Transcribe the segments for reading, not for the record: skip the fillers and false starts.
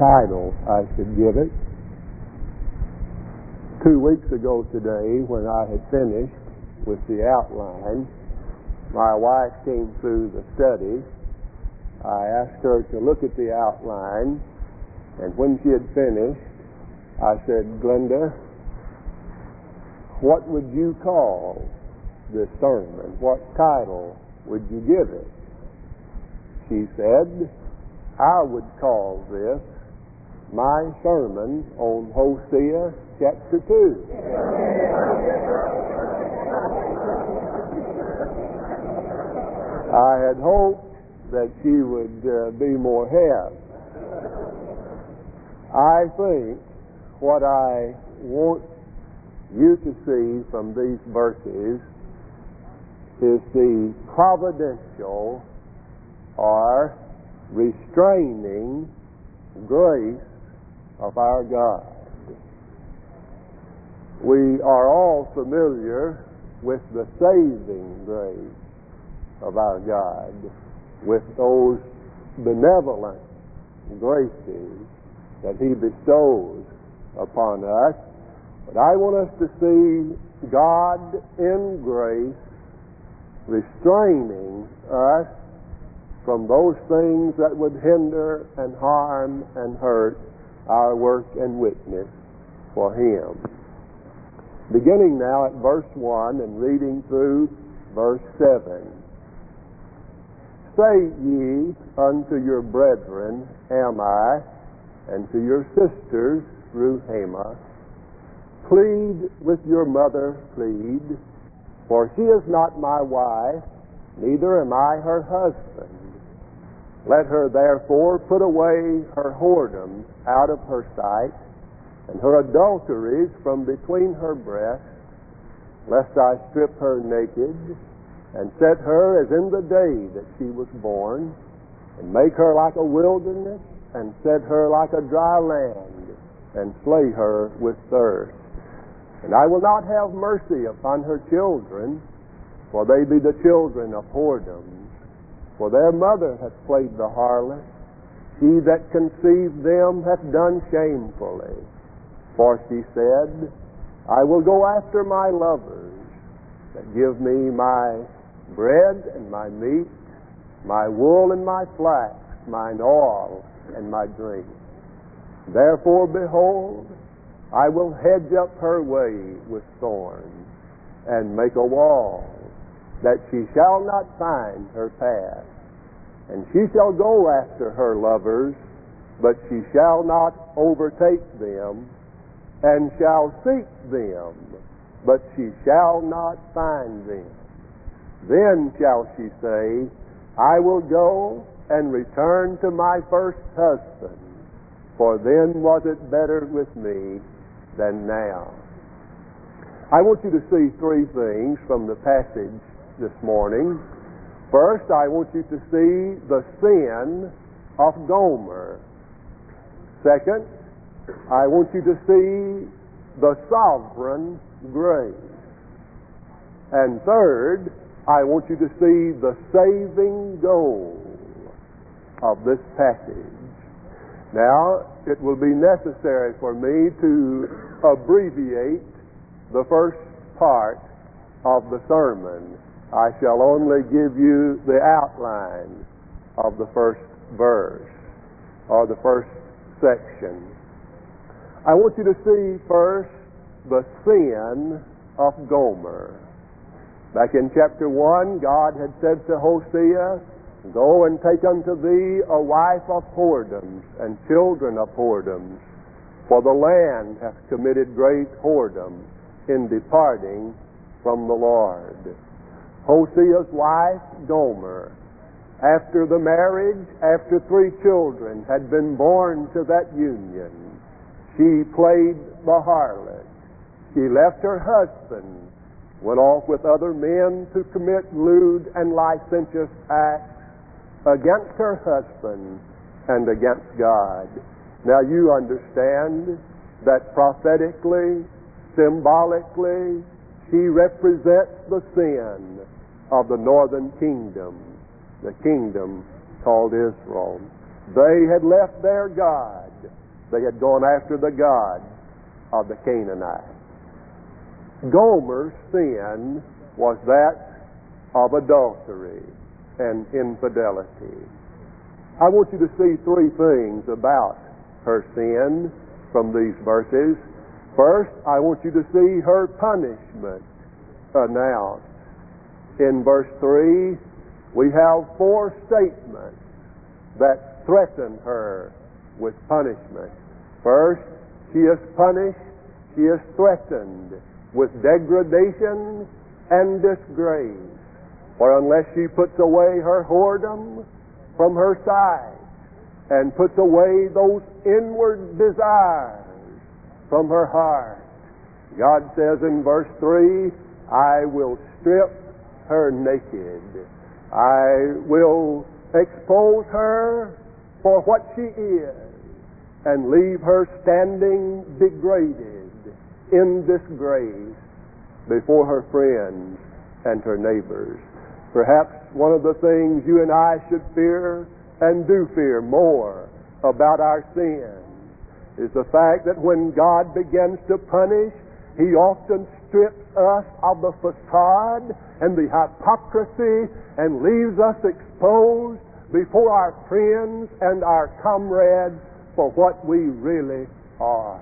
title I should give it. 2 weeks ago today, when I had finished with the outline, my wife came through the study. I asked her to look at the outline, and when she had finished, I said, "Glenda, what would you call this sermon? What title would you give it?" She said, "I would call this my sermon on Hosea chapter 2. I had hoped that she would be more hep. I think what I want you to see from these verses is the providential or restraining grace of our God. We are all familiar with the saving grace of our God, with those benevolent graces that He bestows upon us. But I want us to see God in grace restraining us from those things that would hinder and harm and hurt our work and witness for Him. Beginning now at verse 1 and reading through verse 7. "Say ye unto your brethren, Ammi, and to your sisters, Ruhamah, plead with your mother, plead, for she is not my wife, neither am I her husband. Let her therefore put away her whoredoms out of her sight, and her adulteries from between her breasts, lest I strip her naked, and set her as in the day that she was born, and make her like a wilderness, and set her like a dry land, and slay her with thirst. And I will not have mercy upon her children, for they be the children of whoredoms. For their mother hath played the harlot, she that conceived them hath done shamefully. For she said, I will go after my lovers, that give me my bread and my meat, my wool and my flax, mine oil and my drink. Therefore, behold, I will hedge up her way with thorns, and make a wall, that she shall not find her path. And she shall go after her lovers, but she shall not overtake them, and shall seek them, but she shall not find them. Then shall she say, I will go and return to my first husband, for then was it better with me than now." I want you to see 3 things from the passage this morning. First, I want you to see the sin of Gomer. Second, I want you to see the sovereign grace. And third, I want you to see the saving goal of this passage. Now, it will be necessary for me to abbreviate the first part of the sermon. I shall only give you the outline of the first verse, or the first section. I want you to see first the sin of Gomer. Back in chapter 1, God had said to Hosea, Go and take unto thee a wife of whoredoms and children of whoredoms, for the land hath committed great whoredom in departing from the Lord. Hosea's wife, Gomer, after the marriage, after 3 children had been born to that union, she played the harlot. She left her husband, went off with other men to commit lewd and licentious acts against her husband and against God. Now you understand that prophetically, symbolically, she represents the sin of the northern kingdom, the kingdom called Israel. They had left their God. They had gone after the gods of the Canaanites. Gomer's sin was that of adultery and infidelity. I want you to see three things about her sin from these verses. First, I want you to see her punishment announced. In verse 3, we have four statements that threaten her with punishment. First, she is punished, she is threatened with degradation and disgrace. For unless she puts away her whoredom from her side and puts away those inward desires from her heart, God says in verse 3, I will strip her naked. I will expose her for what she is and leave her standing degraded in disgrace before her friends and her neighbors. Perhaps one of the things you and I should fear and do fear more about our sins is the fact that when God begins to punish, He often strips us of the facade and the hypocrisy and leaves us exposed before our friends and our comrades for what we really are.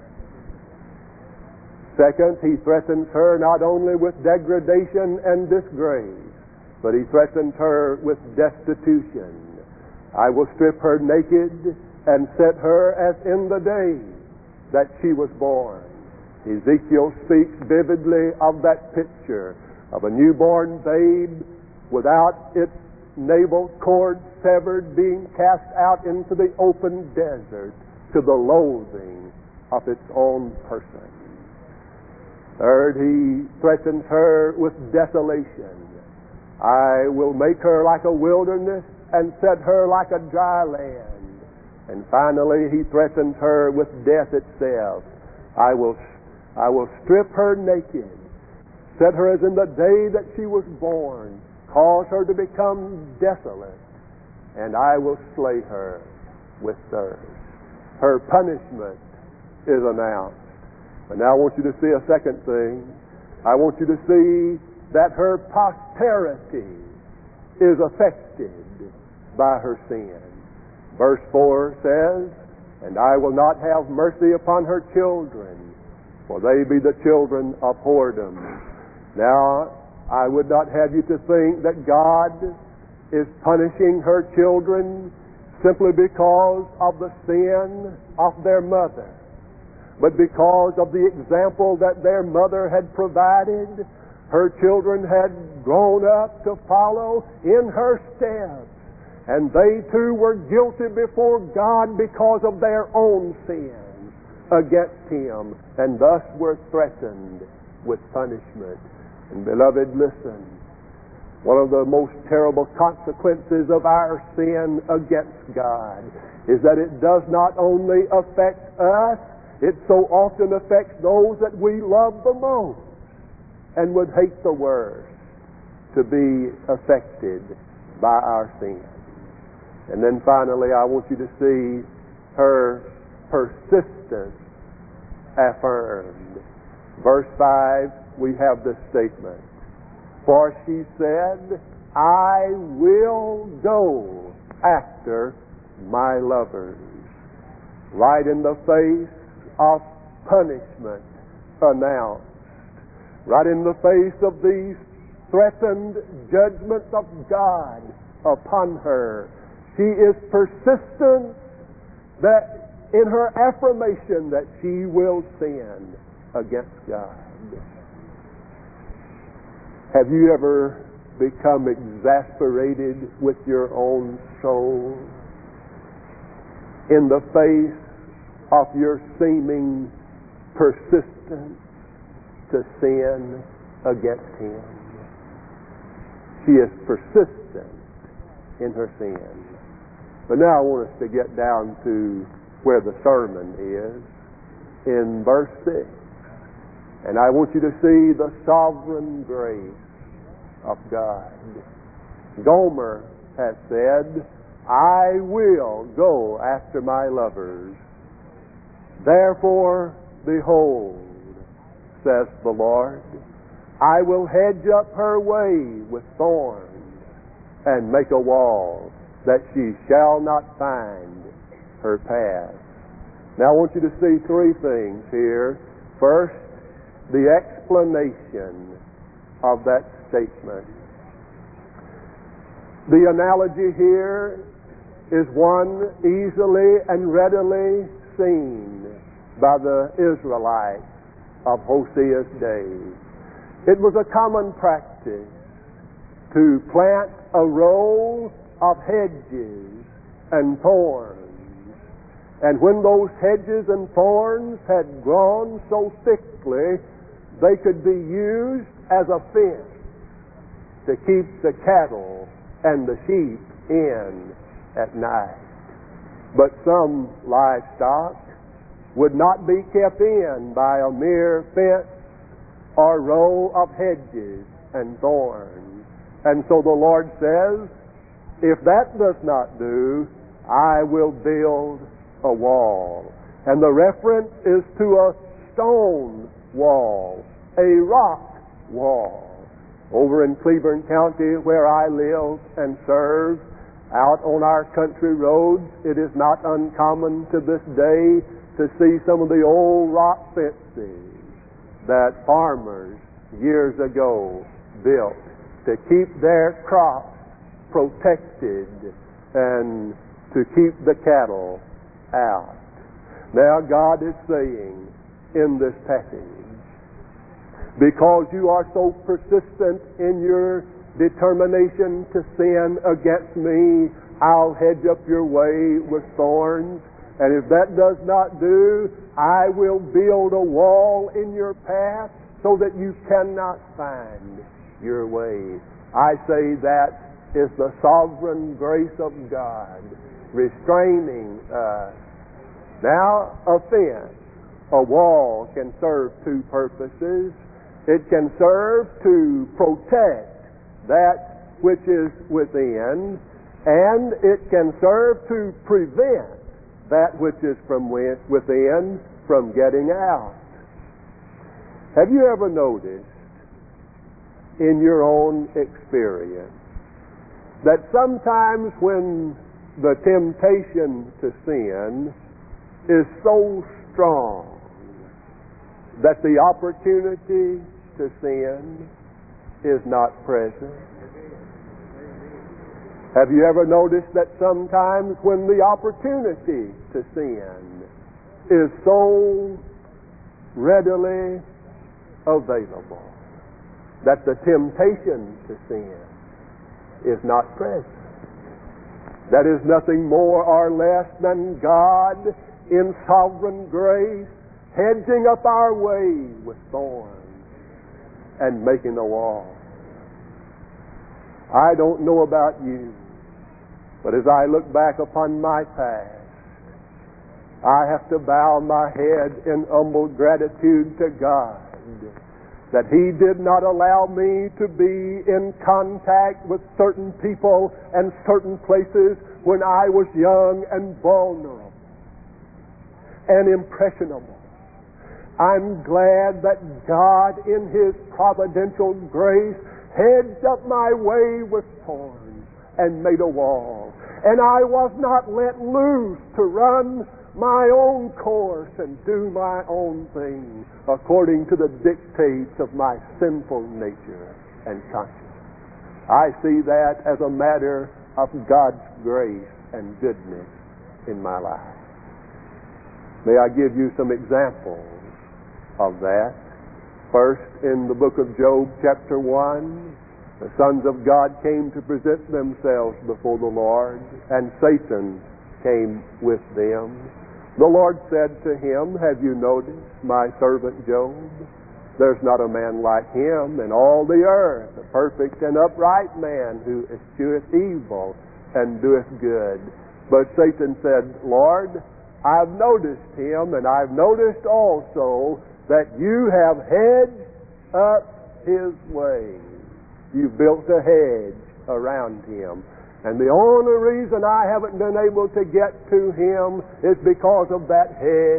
Second, He threatens her not only with degradation and disgrace, but He threatens her with destitution. I will strip her naked and set her as in the day that she was born. Ezekiel speaks vividly of that picture of a newborn babe without its navel cord severed, being cast out into the open desert to the loathing of its own person. Third, He threatens her with desolation. I will make her like a wilderness and set her like a dry land. And finally, He threatens her with death itself. I will strip her naked, set her as in the day that she was born, cause her to become desolate, and I will slay her with thirst. Her punishment is announced. But now I want you to see a second thing. I want you to see that her posterity is affected by her sin. Verse 4 says, and I will not have mercy upon her children, for they be the children of whoredom. Now, I would not have you to think that God is punishing her children simply because of the sin of their mother, but because of the example that their mother had provided. Her children had grown up to follow in her steps, and they too were guilty before God because of their own sins against Him, and thus were threatened with punishment. And beloved, listen, one of the most terrible consequences of our sin against God is that it does not only affect us, it so often affects those that we love the most and would hate the worst to be affected by our sin. And then finally, I want you to see her persistence affirmed. Verse 5, we have this statement. For she said, I will go after my lovers. Right in the face of punishment announced. Right in the face of these threatened judgments of God upon her. She is persistent that in her affirmation that she will sin against God. Have you ever become exasperated with your own soul in the face of your seeming persistence to sin against Him? She is persistent in her sin. But now I want us to get down to where the sermon is, in verse 6. And I want you to see the sovereign grace of God. Gomer has said, I will go after my lovers. Therefore, behold, says the Lord, I will hedge up her way with thorns and make a wall that she shall not find her path. Now I want you to see three things here. First, the explanation of that statement. The analogy here is one easily and readily seen by the Israelites of Hosea's day. It was a common practice to plant a row of hedges and thorns. And when those hedges and thorns had grown so thickly, they could be used as a fence to keep the cattle and the sheep in at night. But some livestock would not be kept in by a mere fence or row of hedges and thorns. And so the Lord says, if that does not do, I will build a wall. And the reference is to a stone wall, a rock wall. Over in Cleburne County, where I live and serve, out on our country roads, it is not uncommon to this day to see some of the old rock fences that farmers years ago built to keep their crops protected and to keep the cattle out. Now God is saying in this passage, because you are so persistent in your determination to sin against me, I'll hedge up your way with thorns. And if that does not do, I will build a wall in your path so that you cannot find your way. I say that is the sovereign grace of God restraining us. Now, a fence, a wall, can serve two purposes. It can serve to protect that which is within, and it can serve to prevent that which is from within from getting out. Have you ever noticed in your own experience that sometimes when the temptation to sin is so strong that the opportunity to sin is not present? Have you ever noticed that sometimes when the opportunity to sin is so readily available that the temptation to sin is not present? That is nothing more or less than God in sovereign grace hedging up our way with thorns and making a wall. I don't know about you, but as I look back upon my past, I have to bow my head in humble gratitude to God that He did not allow me to be in contact with certain people and certain places when I was young and vulnerable and impressionable. I'm glad that God in His providential grace hedged up my way with thorns and made a wall. And I was not let loose to run my own course and do my own thing according to the dictates of my sinful nature and conscience. I see that as a matter of God's grace and goodness in my life. May I give you some examples of that. First, in the book of Job, chapter 1, the sons of God came to present themselves before the Lord, and Satan came with them. The Lord said to him, have you noticed my servant Job? There's not a man like him in all the earth, a perfect and upright man who escheweth evil and doeth good. But Satan said, Lord, I've noticed him, and I've noticed also that you have hedged up his way. You've built a hedge around him. And the only reason I haven't been able to get to him is because of that hedge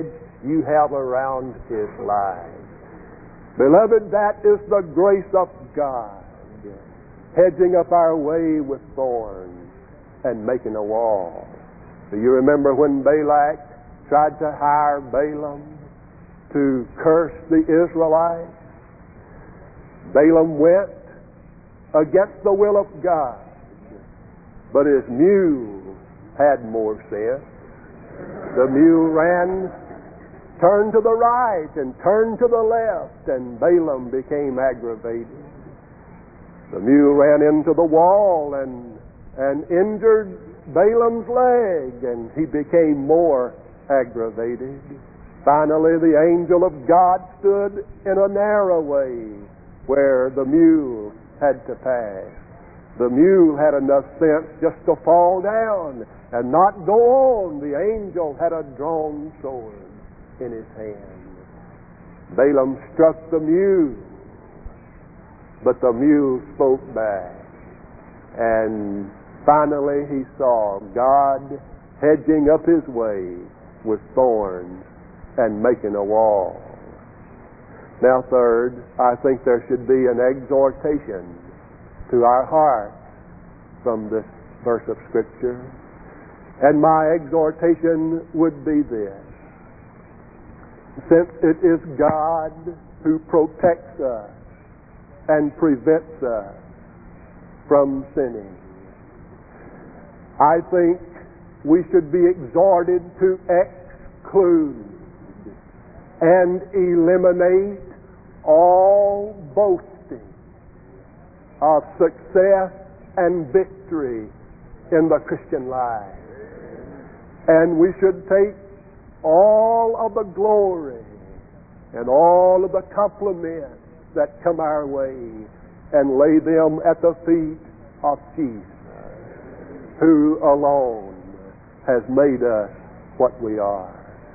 you have around his life. Beloved, that is the grace of God, hedging up our way with thorns and making a wall. Do you remember when Balak tried to hire Balaam to curse the Israelites? Balaam went against the will of God, but his mule had more sense. The mule turned to the right and turned to the left, and Balaam became aggravated. The mule ran into the wall and injured Balaam's leg, and he became more aggravated. Finally, the angel of God stood in a narrow way where the mule had to pass. The mule had enough sense just to fall down and not go on. The angel had a drawn sword in his hand. Balaam struck the mule, but the mule spoke back. And finally he saw God hedging up his way with thorns and making a wall. Now, third, I think there should be an exhortation to our hearts from this verse of Scripture. And my exhortation would be this: since it is God who protects us and prevents us from sinning, I think we should be exhorted to exclude and eliminate all boasting of success and victory in the Christian life. And we should take all of the glory and all of the compliments that come our way and lay them at the feet of Jesus, who alone has made us what we are.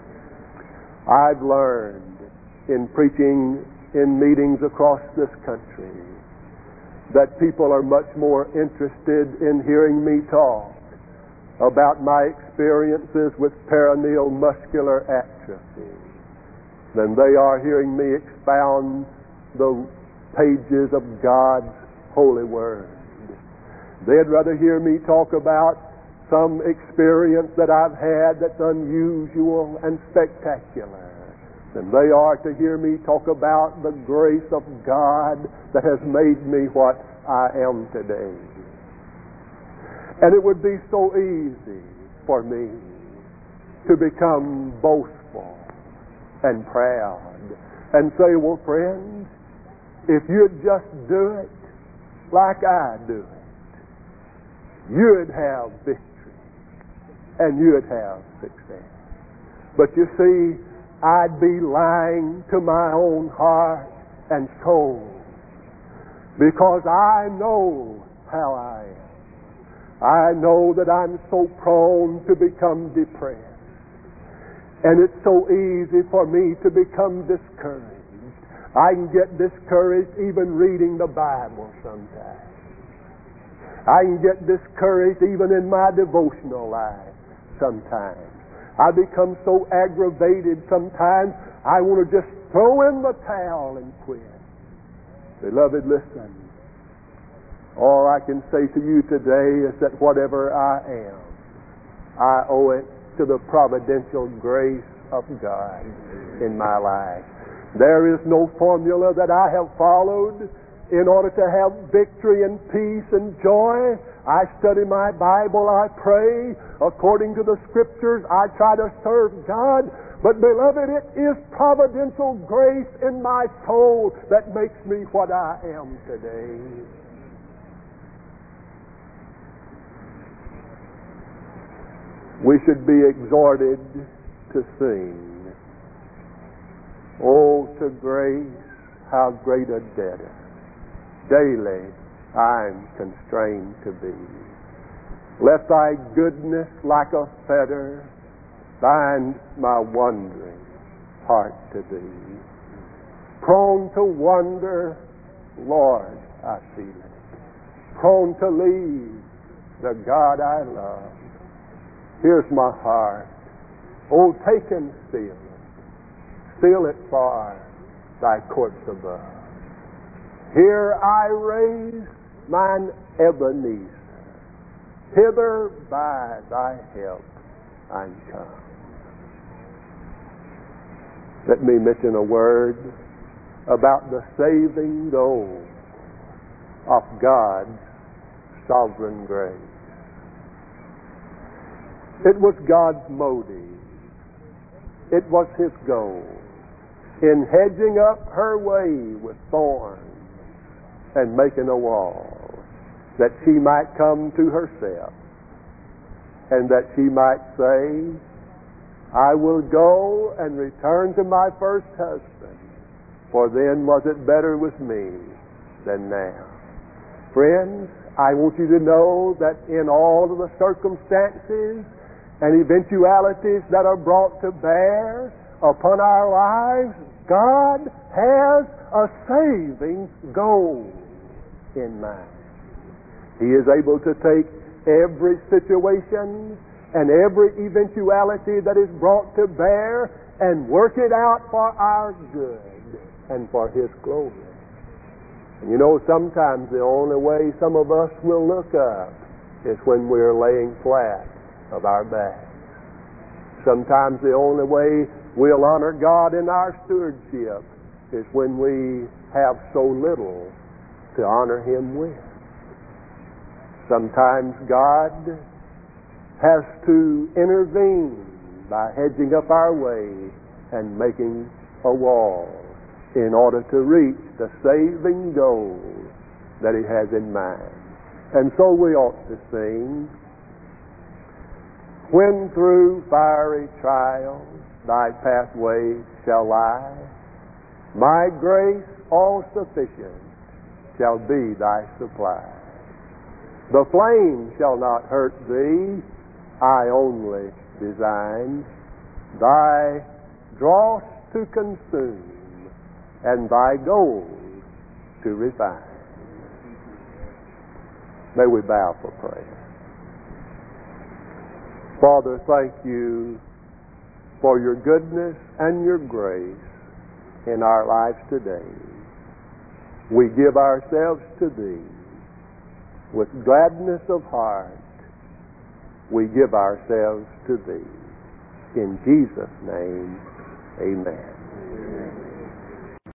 I've learned in preaching in meetings across this country that people are much more interested in hearing me talk about my experiences with peroneal muscular atrophy than they are hearing me expound the pages of God's holy word. They'd rather hear me talk about some experience that I've had that's unusual and spectacular than they are to hear me talk about the grace of God that has made me what I am today. And it would be so easy for me to become boastful and proud and say, well, friends, if you'd just do it like I do it, you'd have victory and you'd have success. But you see, I'd be lying to my own heart and soul, because I know how I am. I know that I'm so prone to become depressed. And it's so easy for me to become discouraged. I can get discouraged even reading the Bible sometimes. I can get discouraged even in my devotional life sometimes. I become so aggravated sometimes I want to just throw in the towel and quit. Beloved, listen. All I can say to you today is that whatever I am, I owe it to the providential grace of God in my life. There is no formula that I have followed in order to have victory and peace and joy. I study my Bible, I pray according to the Scriptures, I try to serve God. But beloved, it is providential grace in my soul that makes me what I am today. We should be exhorted to sing, "Oh, to grace, how great a debtor daily I'm constrained to be. Let thy goodness like a fetter bind my wandering heart to thee. Prone to wander, Lord, I feel it. Prone to leave the God I love. Here's my heart. Oh, take and seal it seal it for thy courts above. Here I raise mine Ebenezer, hither by thy help I'm come. Let me mention a word about the saving goal of God's sovereign grace. It was God's motive. It was His goal in hedging up her way with thorns and making a wall, that she might come to herself and that she might say, I will go and return to my first husband, for then was it better with me than now. Friends, I want you to know that in all of the circumstances and eventualities that are brought to bear upon our lives, God has a saving goal in mind. He is able to take every situation and every eventuality that is brought to bear and work it out for our good and for His glory. And you know, sometimes the only way some of us will look up is when we're laying flat of our backs. Sometimes the only way we'll honor God in our stewardship is when we have so little to honor Him with. Sometimes God has to intervene by hedging up our way and making a wall in order to reach the saving goal that He has in mind. And so we ought to sing, when through fiery trials thy pathway shall lie, my grace all sufficient shall be thy supply. The flame shall not hurt thee, I only design thy dross to consume and thy gold to refine. May we bow for prayer. Father, thank you for your goodness and your grace in our lives today. We give ourselves to thee with gladness of heart. We give ourselves to thee. In Jesus' name, amen.